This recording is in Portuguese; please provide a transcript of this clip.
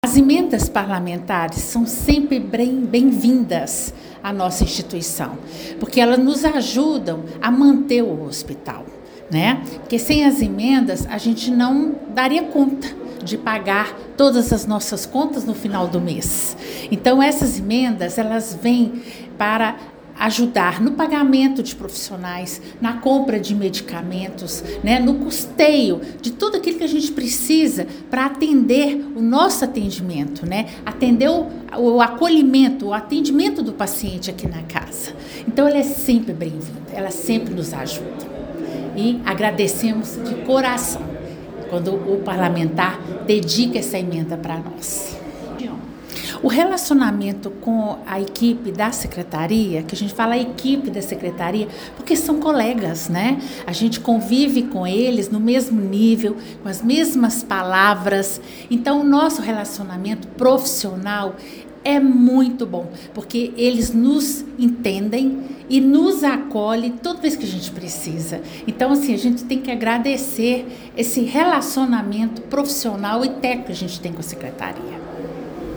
As emendas parlamentares são sempre bem-vindas à nossa instituição, porque elas nos ajudam a manter o hospital, né? Porque sem as emendas a gente não daria conta de pagar todas as nossas contas no final do mês. Então essas emendas, elas vêm para ajudar no pagamento de profissionais, na compra de medicamentos, né, no custeio de tudo aquilo que a gente precisa para atender o nosso atendimento, né, atender o acolhimento, o atendimento do paciente aqui na casa. Então ela é sempre bem-vinda, ela sempre nos ajuda. E agradecemos de coração quando o parlamentar dedica essa emenda para nós. O relacionamento com a equipe da secretaria, que a gente fala a equipe da secretaria, porque são colegas, né? A gente convive com eles no mesmo nível, com as mesmas palavras. Então, o nosso relacionamento profissional é muito bom, porque eles nos entendem e nos acolhem toda vez que a gente precisa. Então, assim, a gente tem que agradecer esse relacionamento profissional e técnico que a gente tem com a secretaria.